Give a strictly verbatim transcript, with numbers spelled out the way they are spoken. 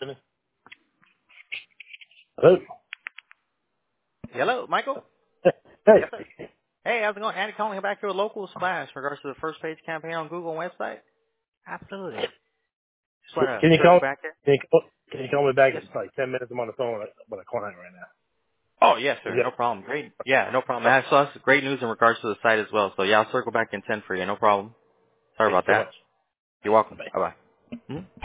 Hello. Hello, Michael? Hey. Yes, sir. Hey, how's it going? Andy calling back to a local splash in regards to the first page campaign on Google website. Absolutely. Just want Can, to can you circle call? back there. Can you call, can you call me back Yes, in sir. like ten minutes? I'm on the phone with a, with a client right now. Oh, yes, Is sir. No that? problem. Great. Yeah, no problem. I saw some great news in regards to the site as well. So, yeah, I'll circle back in ten for you. No problem. Sorry Thank you about so that. much. You're welcome. Bye. Bye-bye. Hmm?